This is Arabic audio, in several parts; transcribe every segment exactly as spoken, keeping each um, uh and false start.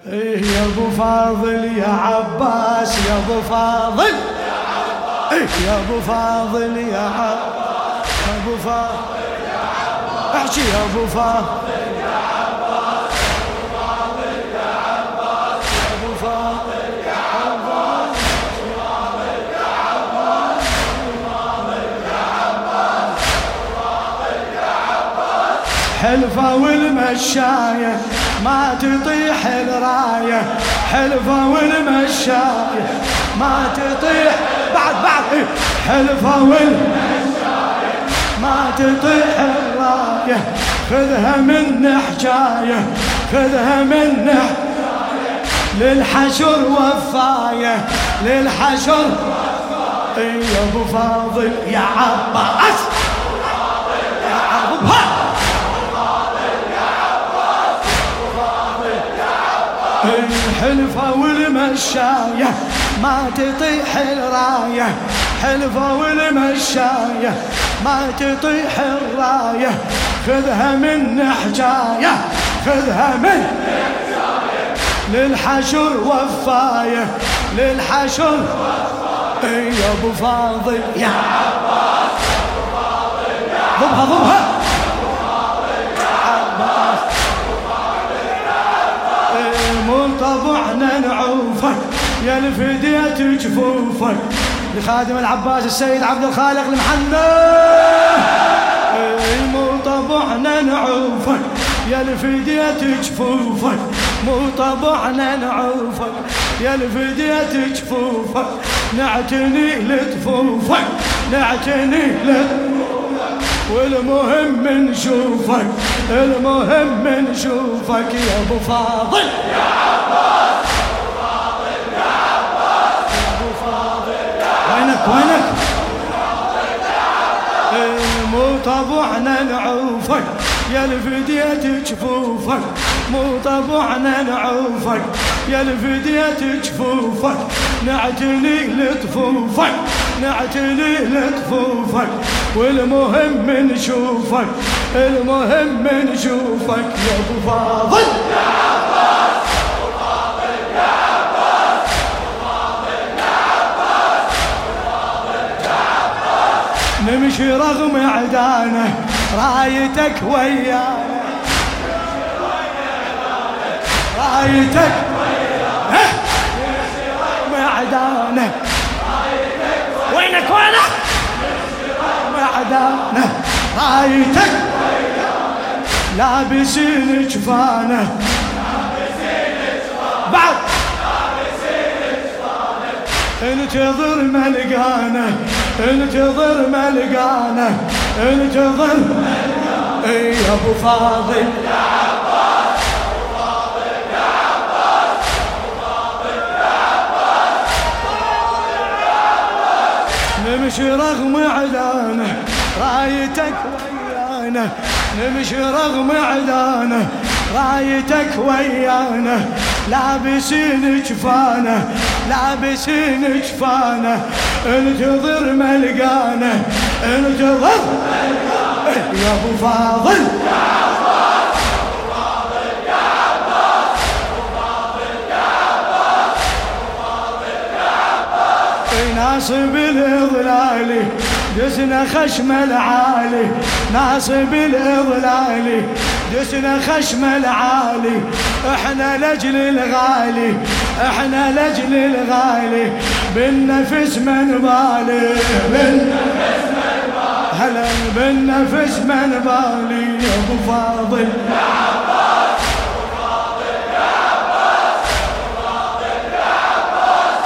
إيه يا ابو فاضل يا عباس يا ابو فاضل إيه يا ابو فاضل يا عباس يا ابو فاضل يا عباس احكي يا ابو فاضل يا عباس يا ابو فاضل يا عباس يا ابو فاضل حلفة والمشاية ما تطيح الراية حلفة والمشاية ما تطيح بعد بعد حلفة والمشاية ما تطيح الراية خذها من حجاية خذها من حجاية للحشر وفاية للحشر وفاية يا ابو فاضل يا عباس يا عباس الحلفة والمشاية ما تطيح الراية حلفة والمشاية ما تطيح الراية خذها من حجاية خذها من حجاية للحشر وفاية للحشر وفاية يا ابو فاضل يا عباس ضبها ضبها طبعنا نعوفك يا الفديت جفوفك لخادم العباس السيد عبد الخالق المحنى مو طبعنا نعوفك يا الفديت جفوفك مو طبعنا نعوفك يا الفديت جفوفك نعتني لطفوفك نعتني لطفوفك والمهم نشوفك المهم نشوفك يا ابو فاضل يا عباس ابو فاضل يا عباس ابو فاضل وينك وينك مو طبعنا نعوفك يا الفديت جفوفك مو طبعنا نعوفك يا الفديت جفوفك نعتني لطفوفك نعتني لطفوفك والمهم نشوفك المهم نشوفك يا ابو فاضل يا عباس ابو فاضل يا عباس ابو فاضل يا عباس ابو فاضل يا عباس نمشي رغم عدانه رايتك ويانا رايتك ويانا نمشي رغم عدانه وينك وينك معدانه رايتك لابسين جفانه بعد لابسين جفانه انتظر ملقانه انتظر ملقانه انتظر ملقانه اي يا ابو فاضل يا عباس ابو فاضل يا عباس ابو فاضل يا عباس نمشي رغم عدانه رايتك ويانا نمشي رغم عدانه رايتك ويانا لابسين جفانه لابسين جفانه انتظر ملقانه انتظر ملقانه يا ابو فاضل يا عباس ابو فاضل يا عباس ابو فاضل يا عباس ابو فاضل يا عباس ناصب الاضلال دسنا خشم العالي ناصب الاضلال دسنا خشم العالي احنا لاجل الغالي احنا لاجل الغالي بالنفس من بالي بالنفس من بالي هلا بالنفس من بالي يا ابو فاضل يا عباس ابو فاضل يا عباس ابو فاضل يا عباس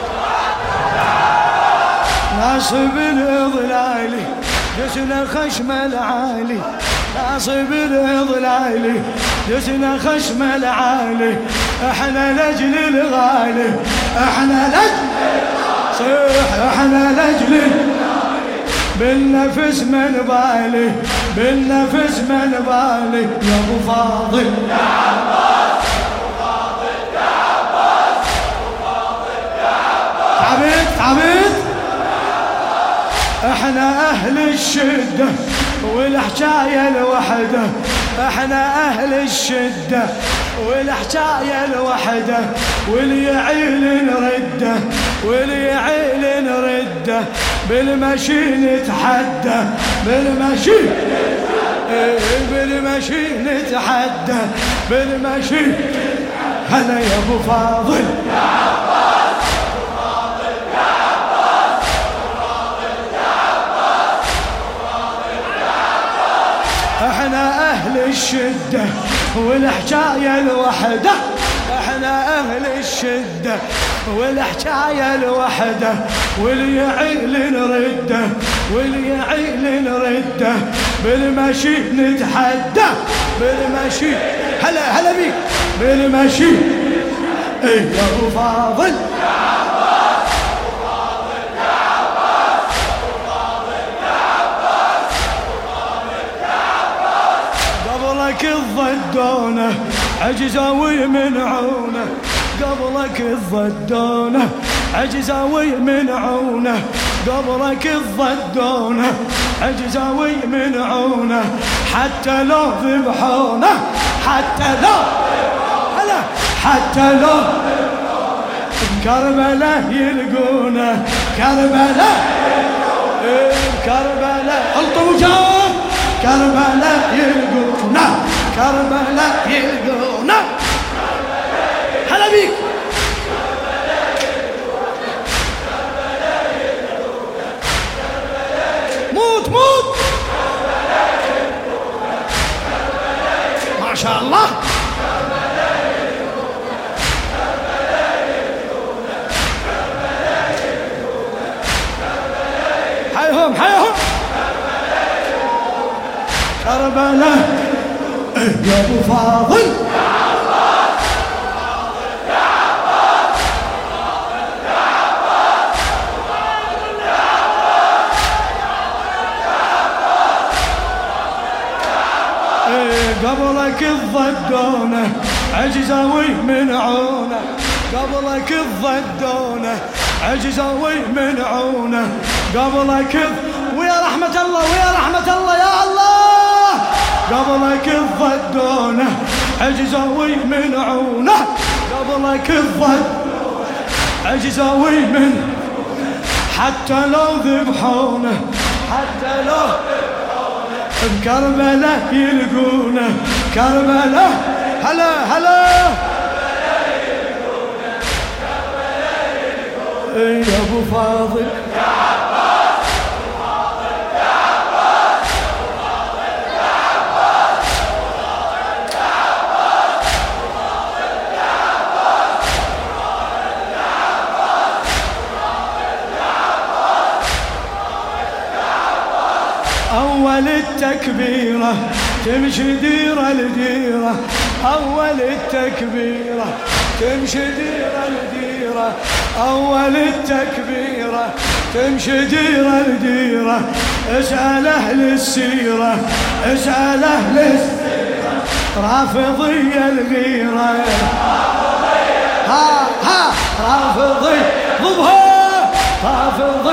ناصب الاضلال دسنا خشم العالي ناصب الاضلال دسنا خشم العالي احنا لاجل الغالي احنا لاجل صيح احنا لاجل بالنفس من بالي بالنفس من بالي يا ابو فاضل يا عباس ابو فاضل يا عباس ابو فاضل يا عباس تعبت تعبت احنا اهل الشده والحكايه الوحده احنا اهل الشده والحكاية الوحدة واللي يعيل نرده واللي يعيل نرده بالمشي نتحدى بالمشي بالمشي نتحدى بالمشي. هلا يا ابو فاضل يا عباس ابو فاضل يا عباس ابو فاضل يا عباس ابو فاضل يا عباس. احنا اهل الشده والحكايه الوحده احنا اهل الشده والحكايه الوحده واللي يعيل نرده واللي يعيل نرده بالمشي نتحدى بالمشي. هلا هلا بيك بالمشي. ايه يا ابو فاضل يا عباس ابو فاضل يا عباس ابو فاضل يا عباس ابو فاضل يا عباس. قبلك الضدونه عجزوا ويمنعونه قبلك الضدونه عجزوا ويمنعونه قبلك الضدونه عجزوا ويمنعونه حتى لو ذبحونه حتى لو هلا حتى لو بكربلاء يلقونه كربلاء كربلاء الطوا جاب كربلاء يلقونه كربلاء يلقونه. هلا بيك موت موت ما شاء الله. حيهم حيهم كربلاء. يا ابو فاضل يا عباس ابو فاضل يا عباس ابو فاضل يا عباس ابو فاضل يا عباس. قبلك الضدونه عجزوا ويمنعونه قبلك الضدونه عجزوا ويمنعونه قبلك ويا رحمة الله ويا رحمة الله يا الله. قبلك الضدونه عجزوا ويمنعونه قبلك الضدونه عجزوا ويمنعونه حتى لو ذبحونه حتى لو بكربلاء يلقونه كربلاء. هلا هلا يا ابو فاضل يا عباس ابو فاضل يا عباس ابو فاضل يا عباس ابو فاضل يا عباس ابو فاضل يا عباس أول التكبيرة تمشي ديرة لديرة أول التكبيرة تمشي ديرة لديرة أول التكبيرة تمشي ديرة لديرة. اسأل أهل السيرة اسأل أهل السيرة رافضي الغيرة ها ها رافضي ضبها رافضي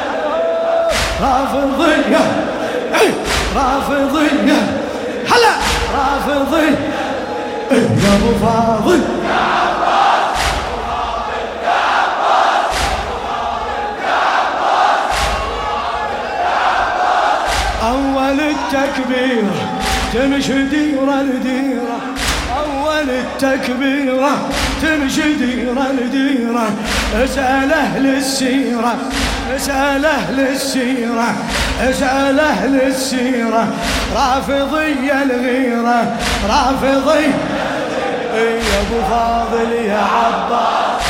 رافضية رافضية هلا رافضي. يا ابو فاضل يا عباس ابو فاضل يا عباس ابو فاضل يا عباس ابو فاضل يا عباس. اول التكبيرة تمشي ديرة لديرة اول التكبيرة تمشي ديرة لديرة. اسأل اهل السيرة اسأل أهل السيرة اسأل أهل السيرة رافضي الغيرة رافضي. يا أبو فاضل يا عباس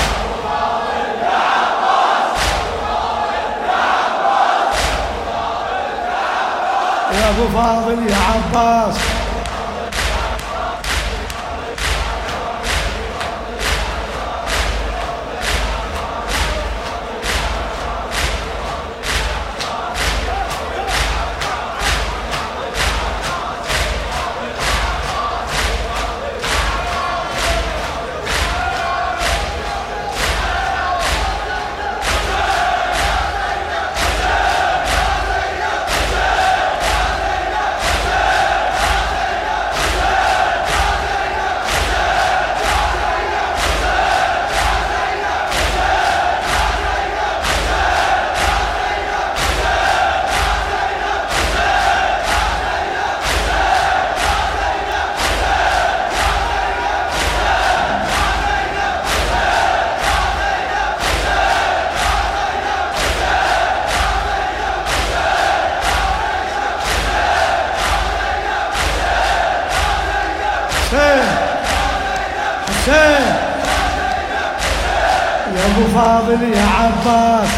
يا أبو فاضل يا عباس. حسين يا ابو فاضل يا عباس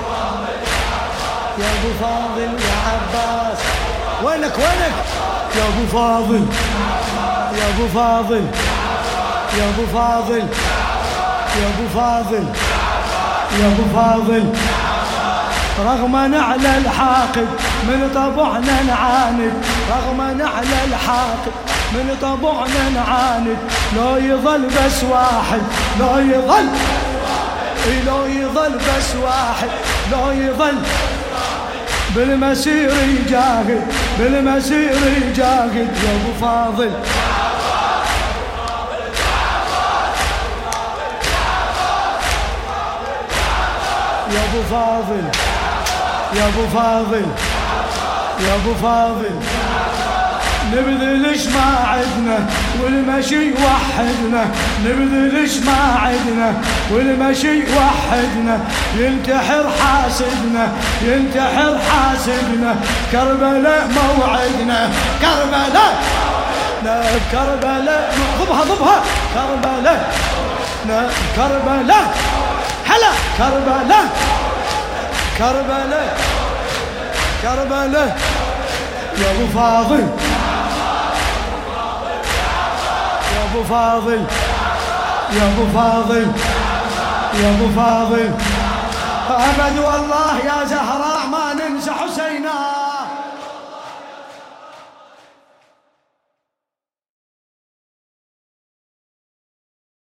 يا ابو فاضل يا عباس وينك وينك يا ابو فاضل يا ابو فاضل يا ابو فاضل يا ابو فاضل يا ابو فاضل رغم على الحاقد من طبعنا نعاند رغم على الحاقد من طبعنا نعاند لو يظل بس واحد لو يظل لو يظل بس واحد لو يظل بالمسير يجاهد بالمسير يجاهد يا ابو فاضل يا ابو فاضل يا ابو فاضل يا ابو فاضل نبذلش ما عدنا والمشي وحدنا نبذلش ما عدنا والمشي وحدنا ينتحر حاسدنا ينتحر حاسدنا كربلاء موعدنا كربلاء لا كربلاء ضبها ضبها كربلاء لا كربلاء هلا كربلاء كربلاء كربلاء يا ابو فاضل يا ابو فاضل يا ابو فاضل يا ابو فاضل ابد والله يا زهراء ما